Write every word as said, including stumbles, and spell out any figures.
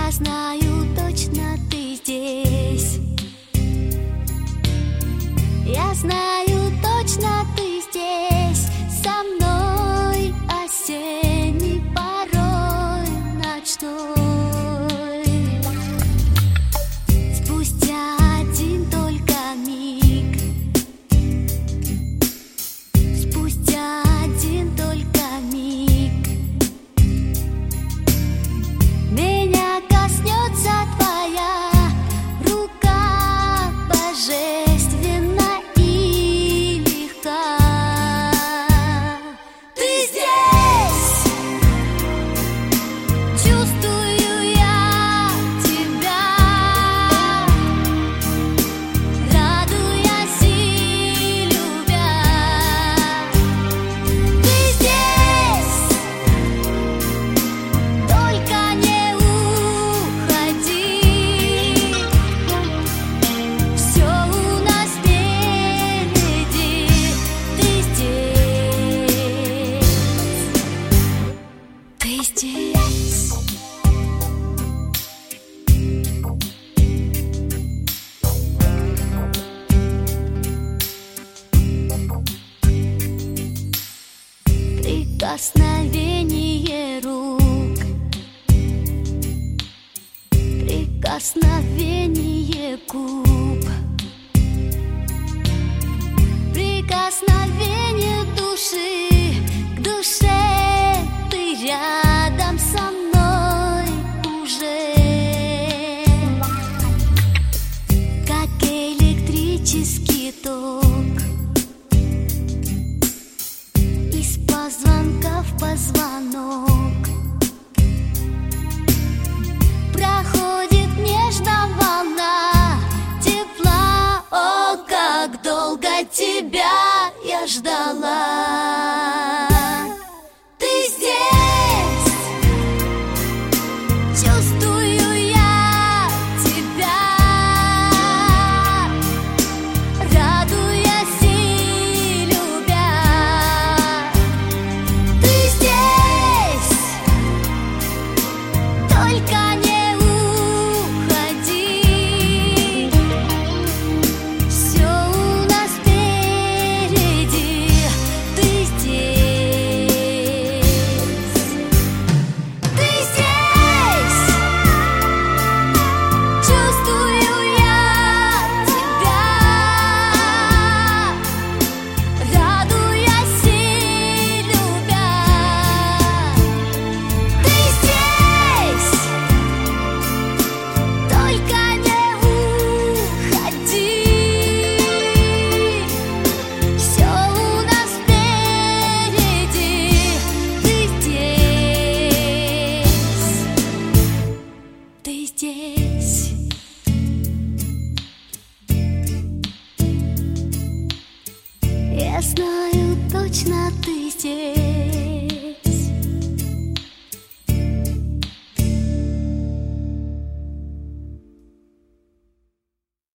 Я знаю точно, ты здесь. Я знаю точно, ты здесь со мной, осенний порой ночной. Спустя один только миг, спустя один только миг, меня коснется твоя рука божественна и легка. Ты здесь, чувствую я тебя, радуясь и любя. Ты здесь, только не уходи, все у нас впереди. Ты здесь, ты здесь. Прикосновение рук, прикосновение губ, прикосновение души к душе. Ты рядом со мной уже, как электрический ток, из позвонка в позвонок проходит нежно волна тепла. О, как долго тебя я ждала. Ты здесь, чувствую я тебя, радуясь и любя. Ты здесь, только не уходи, все у нас впереди. Ты здесь, ты здесь, чувствую я тебя, радуясь и любя. Ты здесь, только не уходи, все у нас впереди. Ты здесь, ты здесь. Я знаю точно, ты здесь.